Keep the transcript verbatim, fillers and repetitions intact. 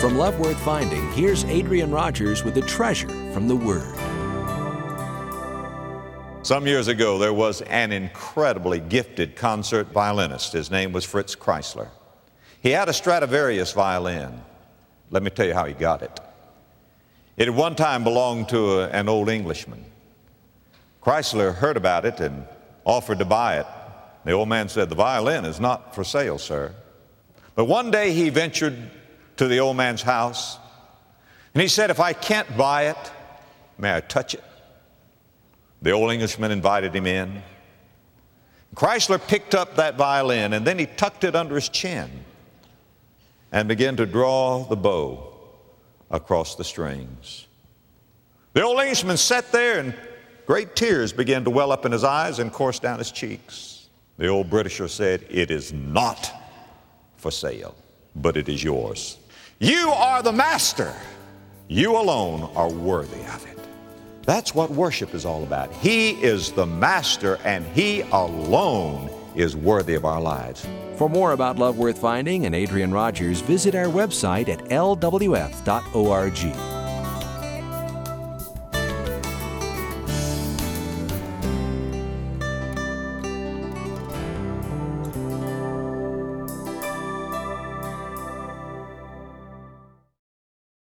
From Love Worth Finding, here's Adrian Rogers with a treasure from the Word. Some years ago, there was an incredibly gifted concert violinist. His name was Fritz Kreisler. He had a Stradivarius violin. Let me tell you how he got it. It at one time belonged to a, an old Englishman. Kreisler heard about it and offered to buy it. The old man said, "The violin is not for sale, sir." But one day he ventured to the old man's house, and he said, "If I can't buy it, may I touch it?" The old Englishman invited him in. Kreisler picked up that violin, and then he tucked it under his chin and began to draw the bow across the strings. The old Englishman sat there, and great tears began to well up in his eyes and course down his cheeks. The old Britisher said, "It is not for sale, but it is yours. You are the master. You alone are worthy of it." That's what worship is all about. He is the master, and He alone is worthy of our lives. For more about Love Worth Finding and Adrian Rogers, visit our website at L W F dot org.